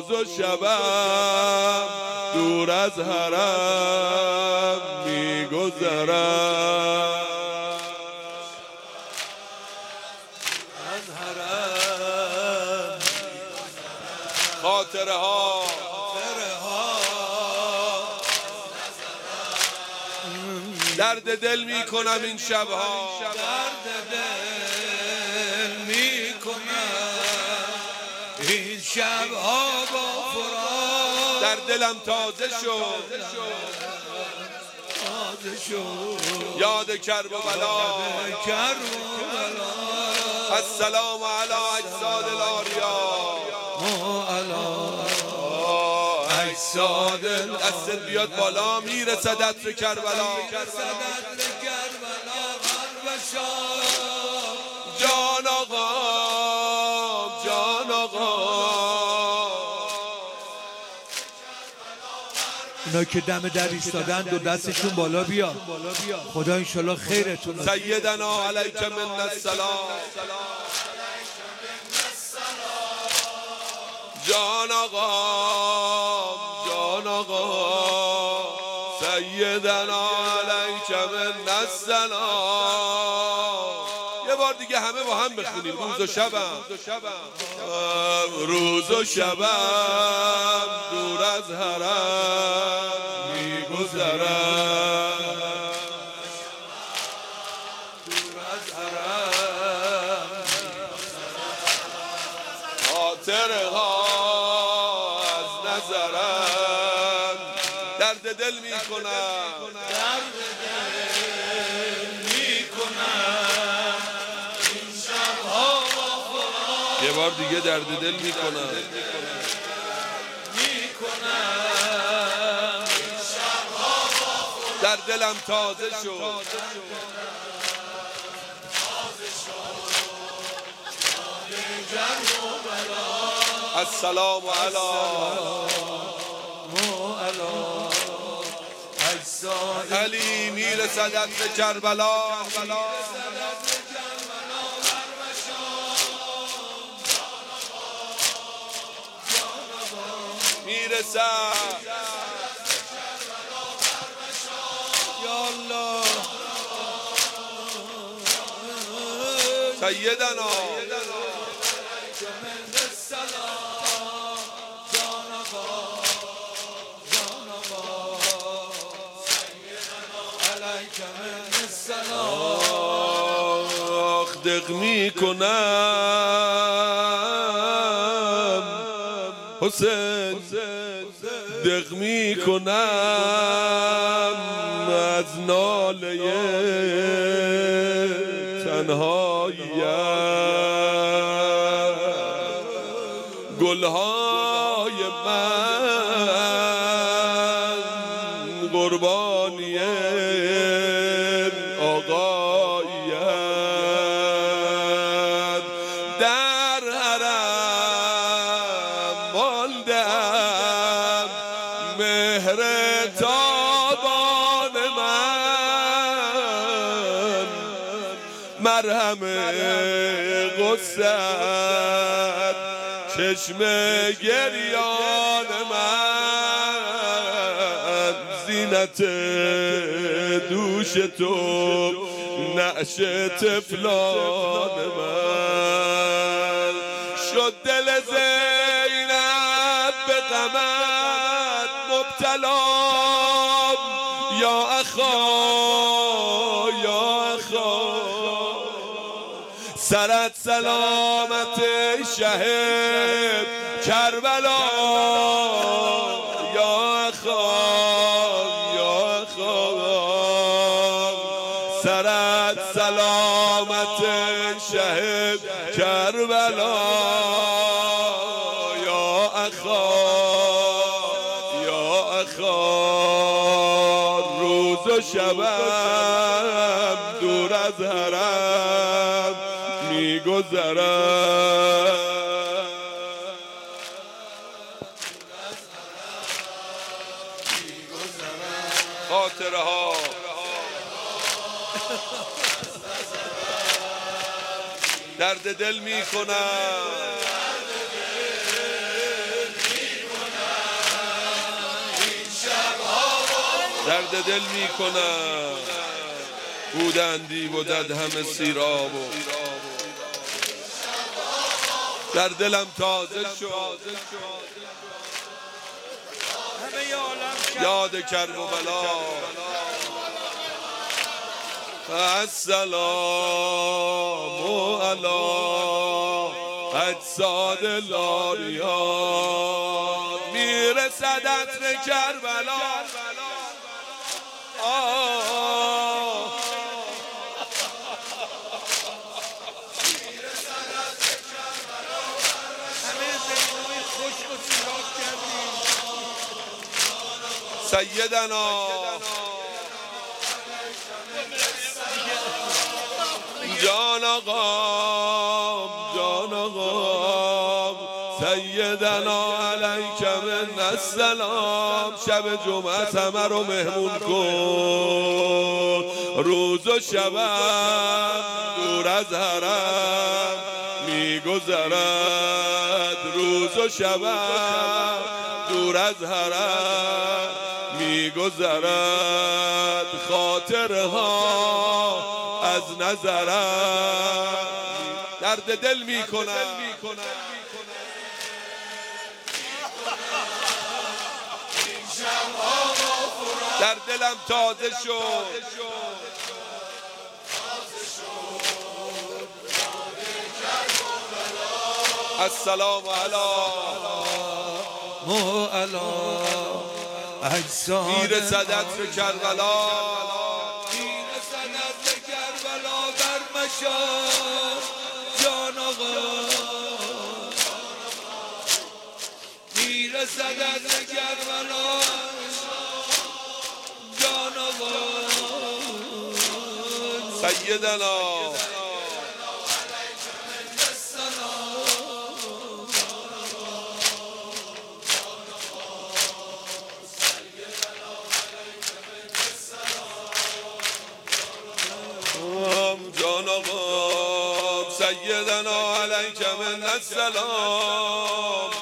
روز و شبم دور از حرم میگذرم. خاطره ها درد دل میکنم این شبها، درد دل میکنم این شبها با فراق، در دلم تازه شد یاد کرب و بلا. السلام علی اجساد الاریا، دستت بیاد بالا میرسد عطر کربلا. جان آقا جان آقا، اینا که دم در ایستادند و دستشون بالا بیا، خدا انشالله خیرتون. سیدنا علیک من السلام. جان آقا جان آقا، سیدنا علیک من السلام. یه بار دیگه همه با هم بخونیم. روز و شبم روز و شبم دور از حرم میگذرم. خاطره ها از نظرم درد دل میکنم، این شبها یه بار دیگه درد دل میکنم. در دلم تازه شد السلام علی علی میرسد عطر کربلا. میرسد یا الله سیدنا دق میکنم حسین، دق میکنم از ناله تنهایی‌ام. گلهای من قربانی آقایی‌ام. در حرم ماندم مهر تابان من، مرهم غصت چشم گریان من، زینت دوش تو نعش طفلان من. شد دل زینب به غمت مبتلا، یا اخا یا اخا، سرت سلامت شهد کربلا. یا اخا یا اخا، سرت سلامت شهد کربلا. یا اخا یا اخا، روز و شبم دور از حرم میگذرم. خاطره ها درد دل میکنم. درد دل میکنم بودندی و دد همه سیراب و در دلم تازه شد یاد کرب و بلا السلام علی اجساد لاریان میرسد عطر کربلا سیدنا جان آقام سیدنا علیک من السلام شب جمعه همه رو مهمون کن روز و شبم دور از حرم میگذرد روز و شبم دور از حرم میگذرد خاطرها از نظرم درد دل میکنم در دلم تازه شد السلام علی اجساد میرسد عطر کربلا بر مشام جان آقا میرسد عطر کربلا جان آقا سیدنا جان آقا سیدنا علیک من السلام